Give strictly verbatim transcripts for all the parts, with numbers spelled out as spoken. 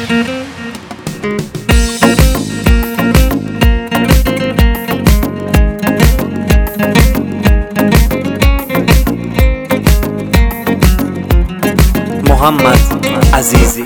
محمد عزیزی.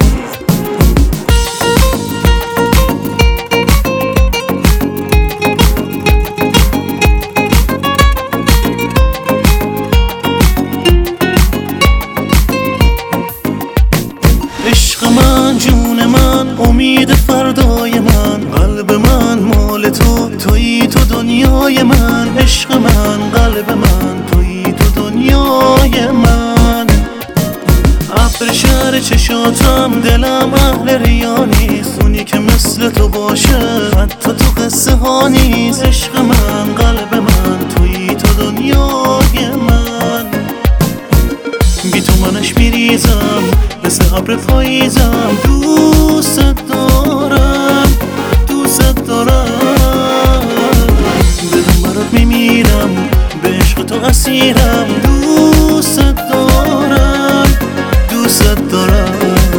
عشق من، جون من، امید فردای من، قلب من مال تو، تویی تو دنیای من. عشق من، قلب من، تویی تو دنیای من. ابر شهر چشاتم، دلم اهل ریا نیست، اونی که مثل تو باشه حتی تو قصه ها نیست. عشق من، قلب من، تویی تو دنیای من. بی تو منش میریزم مثل ابر پاییزم. دوست دارم، دوست دارم، بدون برات میمیرم، به عشق تو اسیرم. دوست دارم، دوست دارم.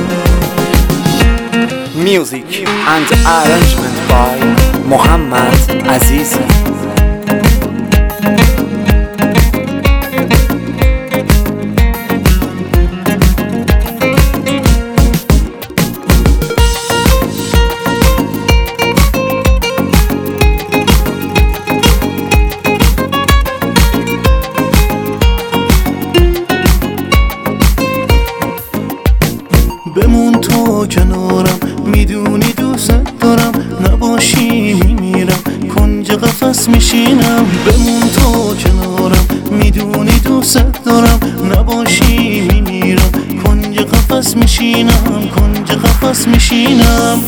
Music and arrangement by محمد عزیزی. بمون تو کنارم، میدونی دوست دارم، نباشی میمیرم، کنج قفس میشینم. بمون تو کنارم، میدونی دوست دارم، نباشی میمیرم، کنج قفس میشینم، کنج قفس میشینم.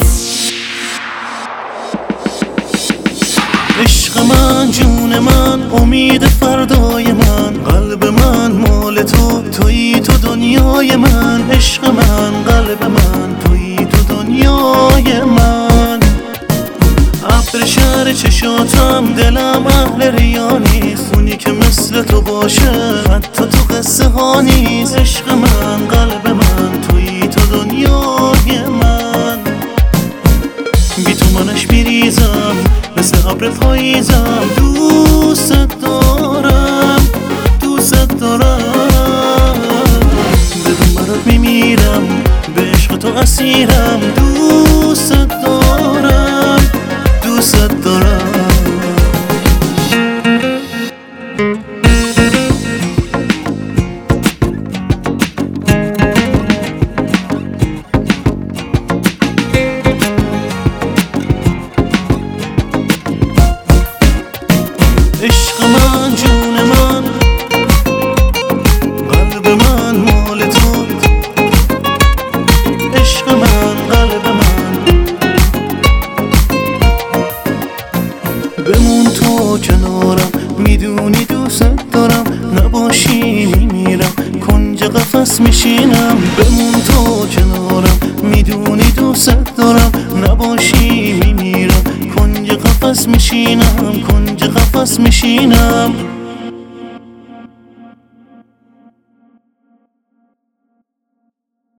عشق من، جون من، امید فردای من، قلب من مال تو، تویی تو دنیای من. عشق من، قلب من، تویی تو دنیای من. ابر شهر چشاتم، دلم اهل ریا نیست، اونی که مثل تو باشه حتی تو قصه ها نیست. عشق من، قلب من، تویی تو دنیای من. بی تو منش میریزم مثل ابر پاییزم. دوست دارم، دوست دارم، بدون برات میمیرم، به عشق تو اسیرم. دوست دارم، دوست دارم. عشق من، جون من، قلب من مال تو. عشق من، قلب من، بمون تو کنارم، میدونی دوست دارم، نباشی میمیرم، کنج قفس میشینم. بمون تو کنارم، میدونی دوست دارم، نباشی میمیرم، کنج قفس میشینم، کنج قفس میشینم.